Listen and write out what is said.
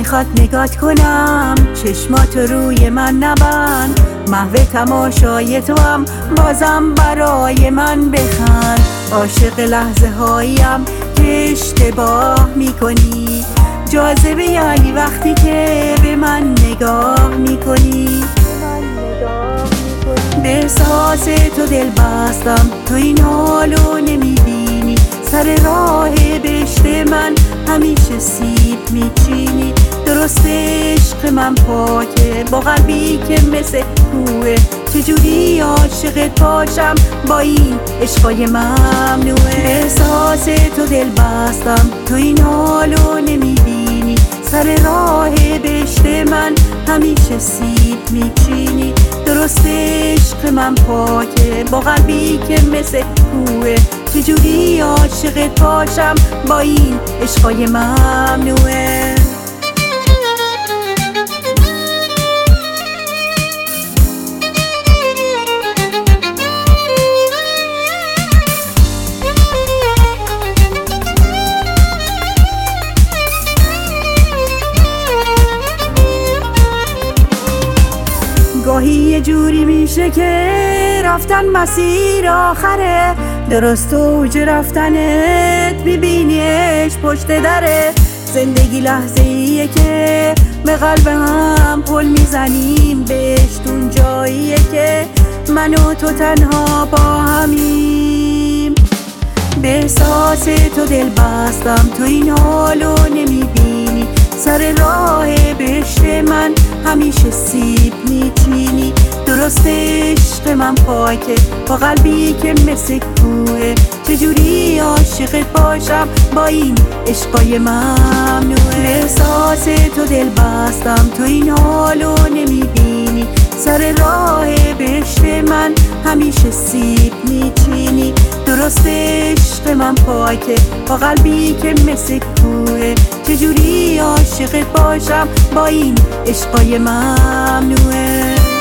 میخواد نگات کنم، چشمات روی من نبند، محو تماشای تو هم بازم برای من بخند. عاشق لحظه هاییم که اشتباه میکنی، جاذبه یعنی وقتی که به من نگاه میکنی. به احساس تو دل بستم، تو این حالو نمیبینی، سر راه بهشت من همیشه سیب میچینی. درست عشق من پاکه با قلبی که مثل کوه، چجوری عاشقت باشم با این عشقای ممنوعه. به احساس تو دل بستم، تو این حالو نمیبینی، سر راه بهشت من همیشه سیب میچینی. درست عشق من پاکه با قلبی که مثل کوه، چجوری عاشقت باشم با این عشقای ممنوعه. گاهی یه جوری میشه که رفتن مسیر آخره، درست اوج رفتنت میبینیش پشت دره. زندگی لحظه ایه که به قلب هم پل میزنیم، بهشتون جاییه که من و تو تنها با همیم. به احساس تو دل بستم، تو این حالو نمیبینی، سر راه بهشت من همیشه سیب میچینی. درست عشق من پاکه با قلبی که مثل کوه، چجوری عاشقت باشم با این عشقای ممنوعه. به احساس تو دل بستم، تو این حالو نمیبینی، سر راه بهشت من همیشه سیب میچینی. درست عشق من پاکه با قلبی که مثل کوه، چجوری عاشقت باشم با این عشقای ممنوعه.